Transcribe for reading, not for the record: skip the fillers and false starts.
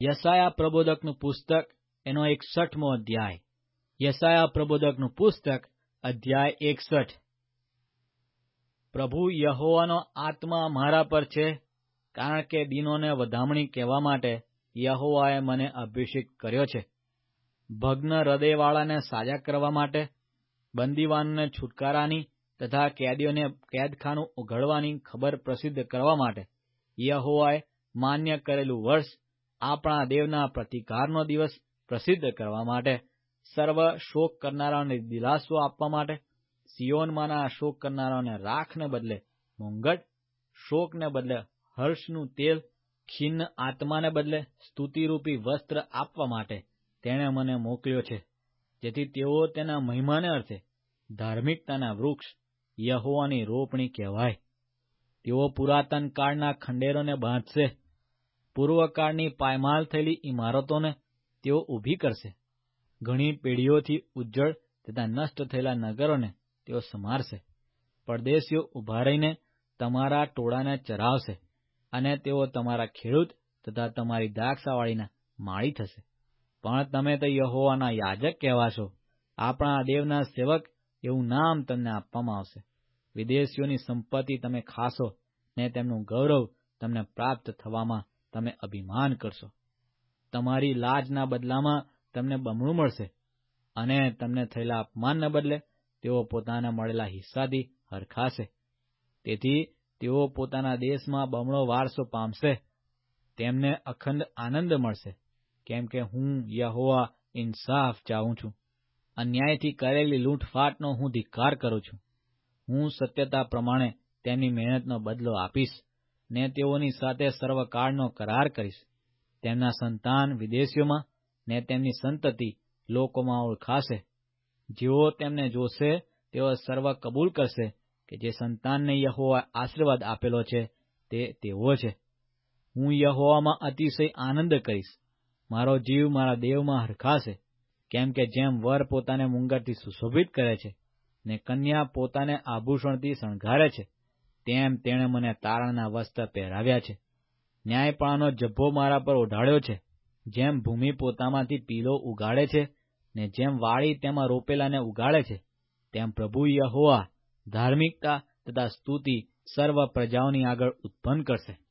યશાયા પ્રબોધકનું પુસ્તક એનો 61મો અધ્યાય. યશાયા પ્રબોધકનું પુસ્તક અધ્યાય 61. પ્રભુ યહોવાનો આત્મા મારા પર છે, કારણ કે દીનોને વધામણી કહેવા માટે યહોવાએ મને અભિષેક કર્યો છે. ભગ્ન હૃદયવાળાને સાજા કરવા માટે, બંદીવાનોને છુટકારાની તથા કેદીઓને કેદખાનું ઉઘડવાની ખબર પ્રસિદ્ધ કરવા માટે, યહોવાએ માન્ય કરેલું વર્ષ, આપણા દેવના પ્રતિકારનો દિવસ પ્રસિદ્ધ કરવા માટે, સર્વ શોક કરનારાઓને દિલાસો આપવા માટે, સિયોનમાંના શોક કરનારાઓને રાખને બદલે મુંગટ, શોકને બદલે હર્ષનું તેલ, ખિન્ન આત્માને બદલે સ્તુતિરૂપી વસ્ત્ર આપવા માટે તેણે મને મોકલ્યો છે, જેથી તેઓ તેના મહિમાને અર્થે ધાર્મિકતાના વૃક્ષ યહોવાની રોપણી કહેવાય. તેઓ પુરાતન કાળના ખંડેરોને બાંધશે, પૂર્વકાળની પાયમાલ થયેલી ઇમારતોને તેઓ ઊભી કરશે. ઘણી પેઢીઓથી ઉજ્જળ તથા નષ્ટ થયેલા નગરોને તેઓ સમારશે. પરદેશીઓ ઊભા રહીને તમારા ટોળાને ચરાવશે, અને તેઓ તમારા ખેડૂત તથા તમારી દ્રાક્ષાવાળીના માળી થશે. પણ તમે તો યહોવાના યાજક કહેવાશો, આપણા દેવના સેવક એવું નામ તમને આપવામાં આવશે. વિદેશીઓની સંપત્તિ તમે ખાશો, ને તેમનું ગૌરવ તમને પ્રાપ્ત થવામાં તમે અભિમાન કરશો. તમારી લાજના બદલામાં તમને બમણું મળશે, અને તમને થયેલા અપમાનને બદલે તેઓ પોતાને મળેલા હિસ્સાથી હરખાશે. તેથી તેઓ પોતાના દેશમાં બમણો વારસો પામશે. તેમને અખંડ આનંદ મળશે, કેમ કે હું યહોવા ઇન્સાફ ચાહું છું. અન્યાયથી કરેલી લૂંટફાટનો હું ધિક્કાર કરું છું. હું સત્યતા પ્રમાણે તેમની મહેનતનો બદલો આપીશ, ને તેઓની સાથે સર્વકાળનો કરાર કરીશ. તેમના સંતાન વિદેશીઓમાં, ને તેમની સંતતિ લોકોમાં ઓળખાશે. જેઓ તેમને જોશે તેઓ સર્વ કબૂલ કરશે કે જે સંતાનને યહોવાએ આશીર્વાદ આપેલો છે તે તેવો છે. હું યહોવામાં અતિશય આનંદ કરીશ. મારો જીવ મારા દેવમાં હરખાશે. કેમ કે જેમ વર પોતાને મુંગટથી સુશોભિત કરે છે, ને કન્યા પોતાને આભૂષણથી શણગારે છે, તેમ તેણે મને તારણના વસ્ત્ર પહેરાવ્યા છે. ન્યાયપણાનો જભ્ભો મારા પર ઓઢાડ્યો છે. જેમ ભૂમિ પોતામાંથી પીલો ઉગાડે છે, ને જેમ વાડી તેમાં રોપેલાને ઉગાડે છે, તેમ પ્રભુ યહોવા ધાર્મિકતા તથા સ્તુતિ સર્વ પ્રજાઓની આગળ ઉત્પન્ન કરશે.